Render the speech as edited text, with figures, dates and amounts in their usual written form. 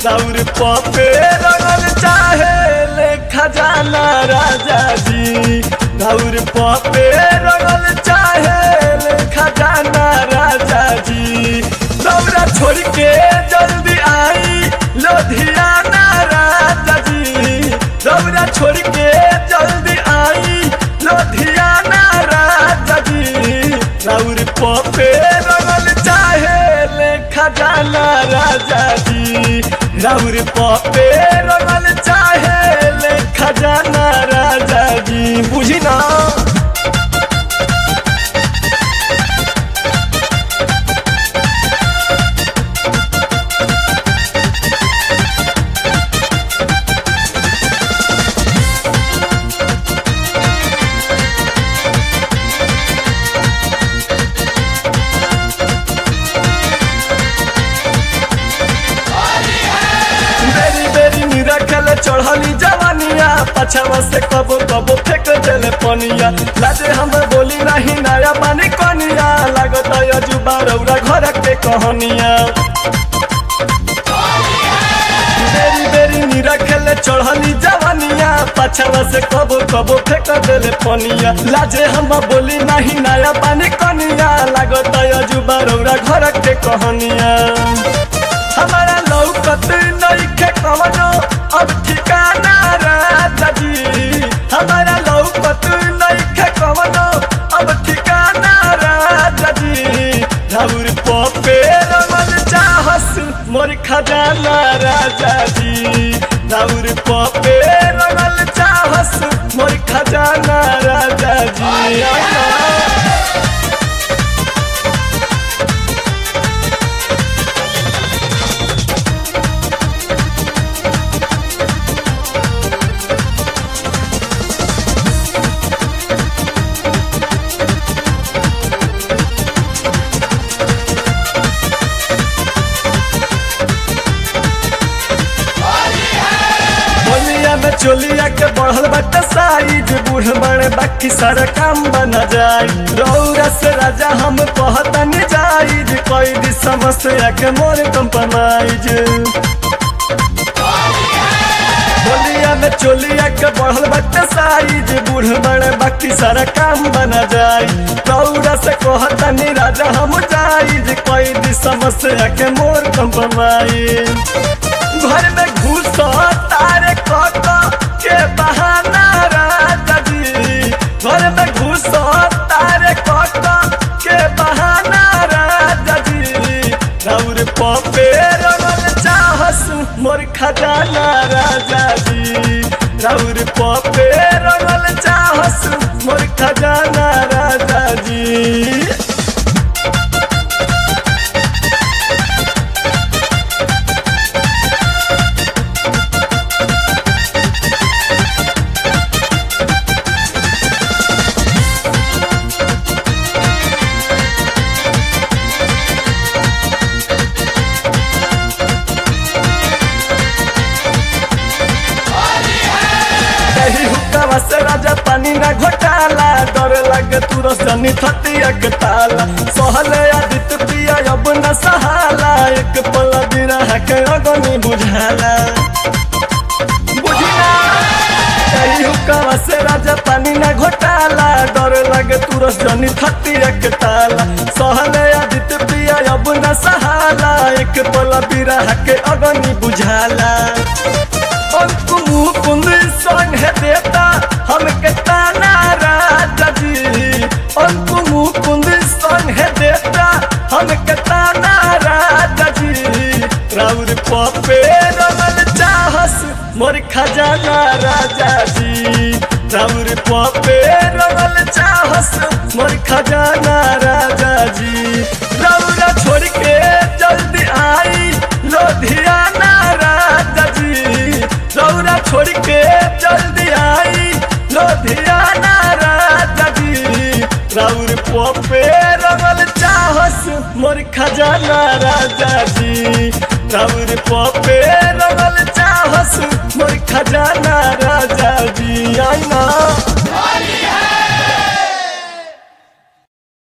राउर पपे रंगल चाहे ले खजाना राजा जी। राउर पपे रंगल चाहे ले खजाना राजा जी। रौरा छोड़ के जल्दी आई लुधियाना राजा जी। रौरा छोड़ के जल्दी आई लुधियाना राजा जी। राउर पपे रंगल चाहे ले खजाना राजा जी। राउर पपे रंगल चाहे ले खजाना राजा जी। बुझी ना चढ़ली जवानिया पछवा से कबो कबो फेंक देले पनिया। लाजे हम बोली नहीं नया पानी कनिया लागत अजुबा रौरा घर के कहनिया। बेरी बेरी नीरा खेले चढ़ली जवानिया पछवा से कबो कबो फेंक देले पनिया। लाजे हम बोली नहीं नया पानी कनिया लागत अजुबा रौरा घर के कहनिया। हमारा लौकत नइखे कवनो अब ठिकाना राजा जी। हमारा लौकत नइखे कवनो अब ठिकाना राजा जी। राउर पपे रंगल चाहस मोर खजाना राजा जी। राउर पपे रंगल चाहस मोर खजाना राजा जी। चोलिया के बढ़ल बट साइज बूढ़ बड़े बाकी सारा काम बना जाए। रौरा से राजा हम कहतनी जाइज कोई भी समस्या के मोर कंप्रोमाइज। बोलिया में चोलिया के बढ़ल बट साइज बूढ़ बड़े बाकी सारा काम बना जाए। रौरा से कहतनी राजा हम जाइज कोई भी समस्या के मोर कंप्रोमाइज। घर में घुस तारे के बहाना राजा जी। घर में घुस तारे के बहाना राजा जी। राउर पपे रंगल चाहस मोर खजाना राजा जी। राउर पपे रंगल चाहस मोर खजाना राजा जी। से राजा पानी ना घोटाला डर लगे तुरस जनी थतिया के ताला। सहले आदित्य पिया अब न सहाला एक पल बिरह के अगनी बुझाला। बुझिना कही हुक्का से राजा पानी ना घोटाला डर लगे तुरस जनी थतिया के ताला। सहले आदित्य पिया अब न सहाला एक पल बिरह के अगनी बुझाला। मुकुंद संग है देता हमके ताना राजा जी। मुकुंद संग है देता हमके ताना राजा जी। राउर पपे रंगल चाहस मोर खजाना राजा जी। राउर पपे रंगल चाहस मोर खजाना राजा जी। रौरा छोड़ के जल्दी आई लुधियाना राजा जी। रौरा छोड़ के जल्दी आई लुधियाना राजा जी। राउर पपे रंगल चाहस मोर खजाना राजा जी। राउर पपे रंगल चाहस मोर खजाना।